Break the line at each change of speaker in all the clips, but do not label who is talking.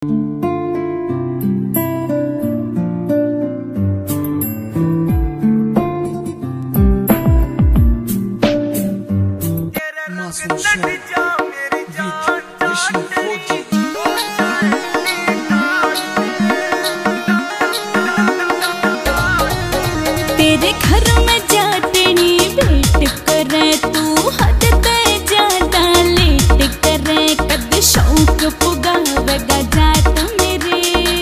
तेरे घर में जाटनी भेंट करे, तू हद ते ज्यादा लेट करे, कद शौक पुगावेगा जाट मेरे।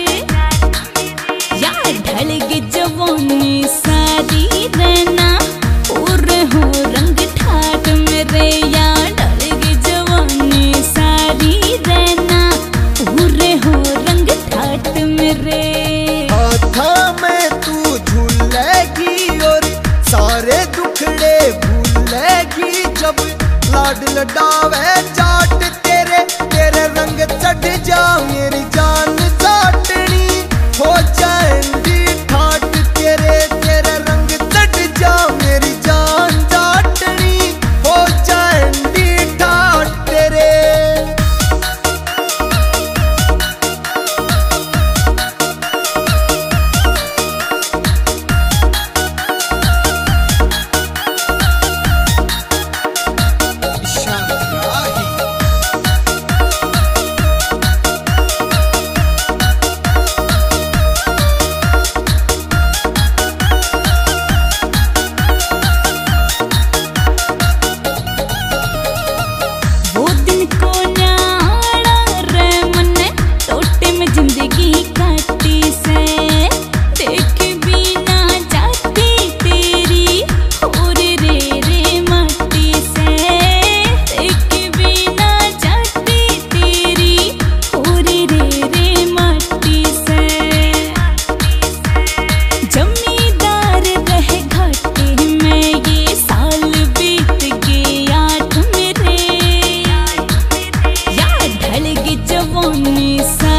यार ढल गई जवानी सारी रहना, पूरे हो रंग ठाट मेरे। यार ढल गई जवानी सारी रहना, पूरे हो रंग ठाट मेरे।
सारे दुखड़े भूलेगी जब लाड लडावे जाट तेरे, तेरे रंग चढ़ जा मेरी जान जाटनी हो जाएंगी ठाट तेरे, तेरे रंग चढ़ जा मेरी जान जाटनी हो जाएंगी ठाट तेरे। जवानी